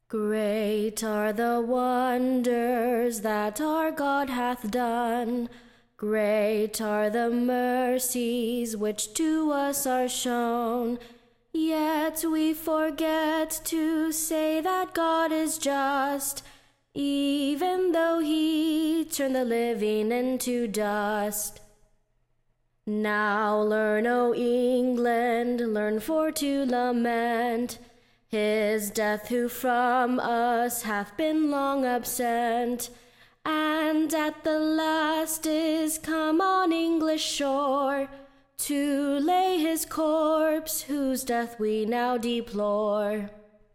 Great are the wonders that our God hath done. Great are the mercies which to us are shown. Yet we forget to say that God is just, even though he turned the living into dust. Now learn, O England, learn for to lament his death who from us hath been long absent, and at the last is come on English shore, to lay his corpse whose death we now deplore.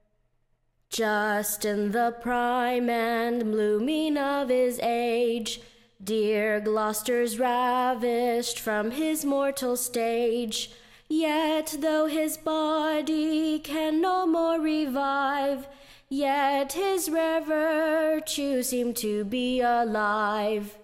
Just in the prime and blooming of his age, dear Gloucester's ravished from his mortal stage. Yet though his body can no more revive, yet his rare virtue seemed to be alive.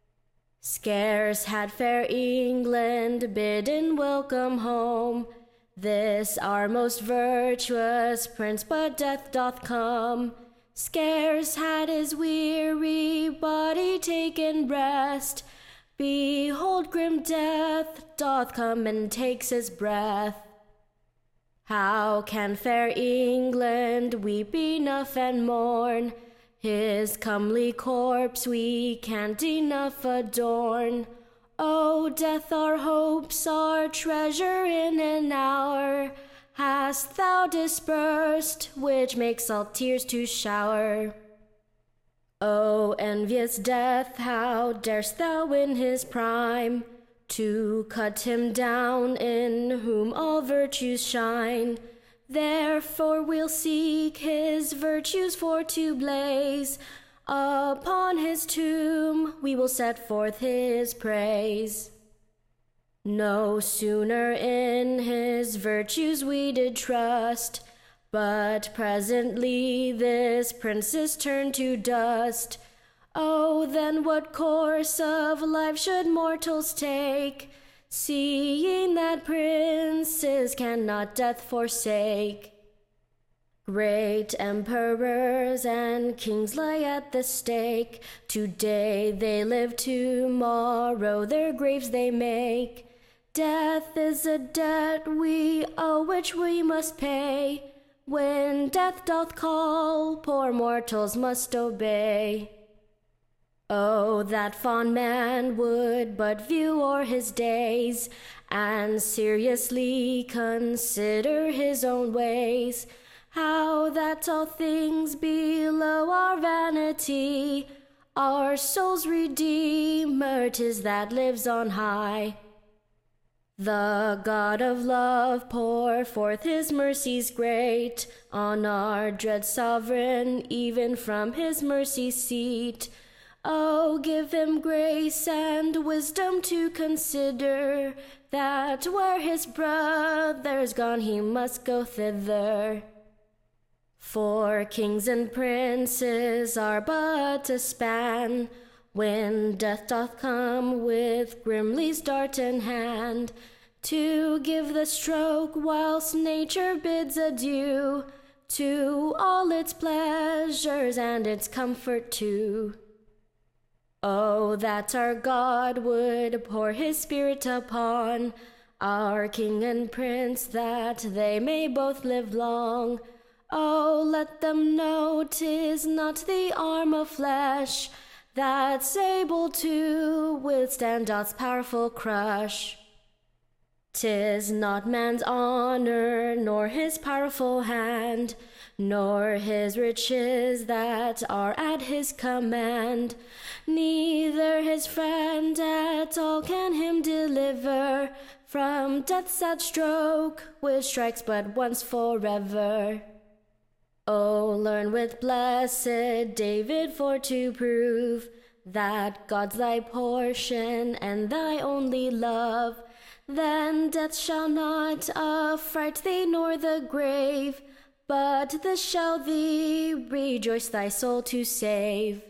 Scarce had fair England bidden welcome home this our most virtuous prince, but death doth come. Scarce had his weary body taken rest, behold grim death doth come and takes his breath. How can fair England weep enough and mourn? His comely corpse we can't enough adorn. O death, our hopes, our treasure in an hour, hast thou dispersed, which makes all tears to shower. O envious death, how darest thou in his prime to cut him down in whom all virtues shine? Therefore we'll seek his virtues for to blaze, upon his tomb we will set forth his praise. No sooner in his virtues we did trust, but presently this prince is turned to dust. Oh, then what course of life should mortals take, seeing that princes cannot death forsake? Great emperors and kings lie at the stake. Today they live, tomorrow their graves they make. Death is a debt we owe which we must pay. When death doth call, poor mortals must obey. Oh, that fond man would but view o'er his days, and seriously consider his own ways. How that all things below are vanity, our soul's Redeemer 'tis that lives on high. The God of love pour forth his mercies great on our dread sovereign, even from his mercy seat. Oh, give him grace and wisdom to consider that where his brother's gone he must go thither. For kings and princes are but a span, when death doth come with Grimly's dart in hand, to give the stroke whilst nature bids adieu to all its pleasures and its comfort too. Oh, that our God would pour his spirit upon our king and prince, that they may both live long. Oh, let them know 'tis not the arm of flesh that's able to withstand God's powerful crush. 'Tis not man's honor, nor his powerful hand, nor his riches that are at his command. Neither his friend at all can him deliver from death's sad stroke, which strikes but once forever. Oh, learn with blessed David for to prove that God's thy portion and thy only love. Then death shall not affright thee nor the grave, but this shall thee rejoice thy soul to save.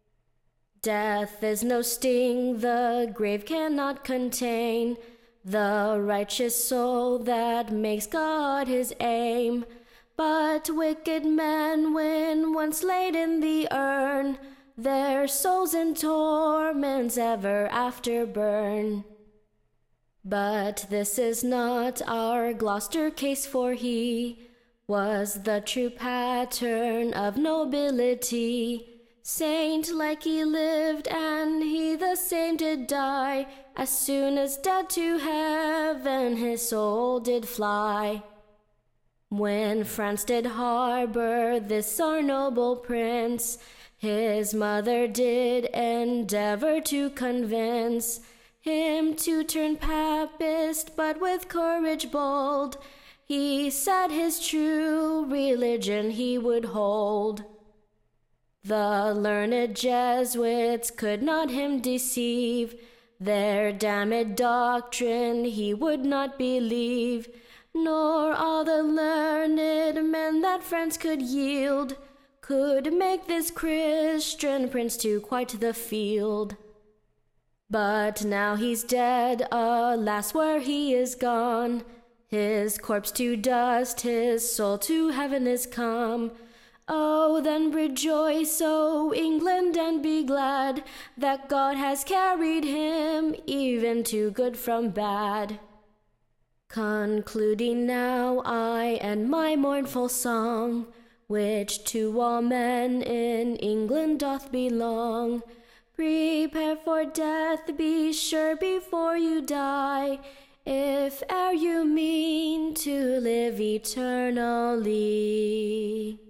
Death is no sting the grave cannot contain, the righteous soul that makes God his aim. But wicked men, when once laid in the urn, their souls in torments ever after burn. But this is not our Gloucester case, for he was the true pattern of nobility. Saint-like he lived, and he the same did die. As soon as dead to heaven his soul did fly. When France did harbour this our noble prince, his mother did endeavour to convince him to turn Papist, but with courage bold, he said his true religion he would hold. The learned Jesuits could not him deceive, their damned doctrine he would not believe, nor all the learned men that France could yield could make this Christian prince to quite the field. But now he's dead, alas, where he is gone, his corpse to dust, his soul to heaven is come. Oh, then rejoice, O England, and be glad that God has carried him even to good from bad. Concluding now I and my mournful song, which to all men in England doth belong. Prepare for death, be sure before you die, if e'er you mean to live eternally.